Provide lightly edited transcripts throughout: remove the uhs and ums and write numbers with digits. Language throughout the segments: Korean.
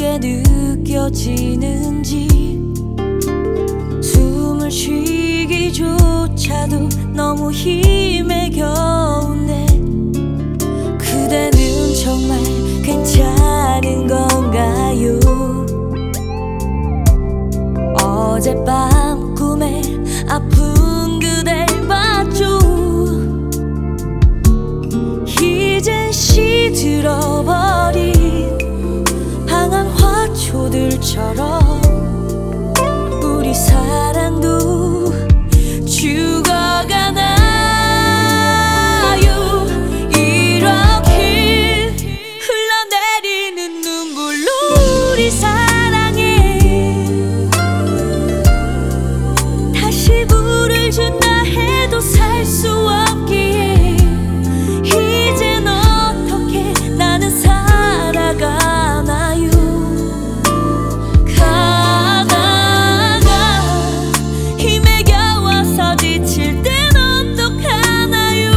게 느껴지는지 숨을 쉬기조차도 너무 힘에 겨운데 그대는 정말 괜찮은 건가요? 어젯밤 꿈에 아픈 그댈 봤죠. 이젠 시들어버린 방한 화초들처럼 우리 사랑도 죽어가나요? 이렇게 흘러내리는 눈물로 우리 사랑에 다시 불을 준다 해도 살 수 없기에 이젠 어떻게 나는 살아가나요? 가다가 힘에 겨워서 지칠 땐 어떡하나요?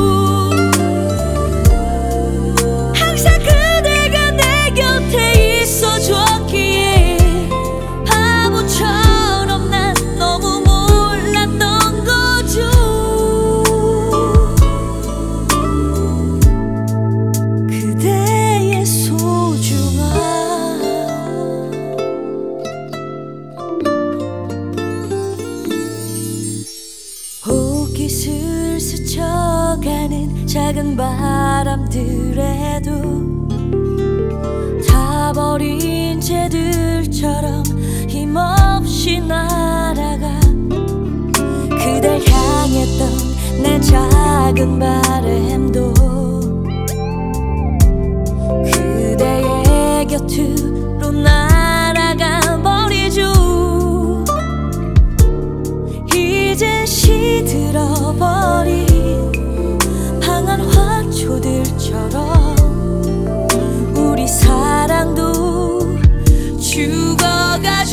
항상 그대가 내 곁에 있어줬기에 바보처럼 난 너무 몰랐던 거죠. 그대의 소중함 옷깃을 스쳐가는 작은 바람들에도 타버린 채들처럼 힘없이 날아가 그댈 향했던 내 작은 바람도 그대의 곁으로 날아가 버리죠. 이제 시들어버린 방한 화초들처럼 우리 사랑도 죽어가죠.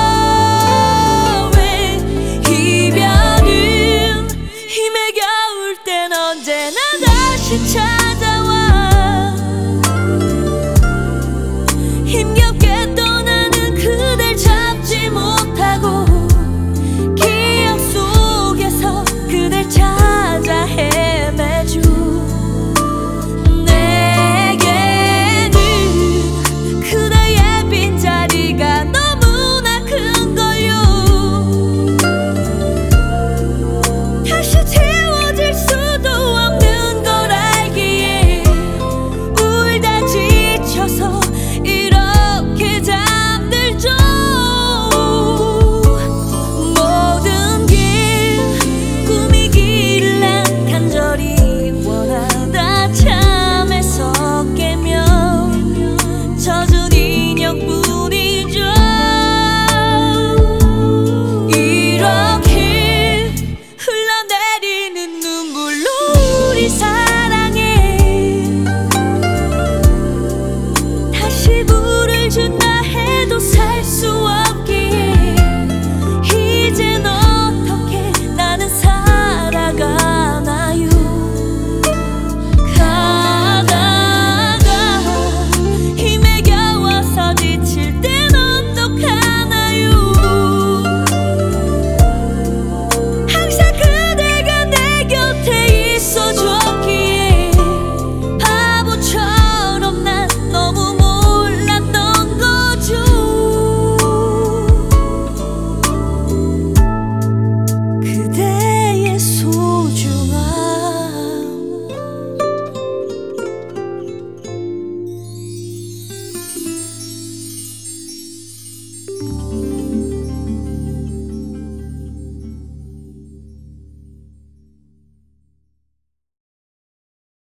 왜 이별은 힘에 겨울 땐 언제나 다시 찾아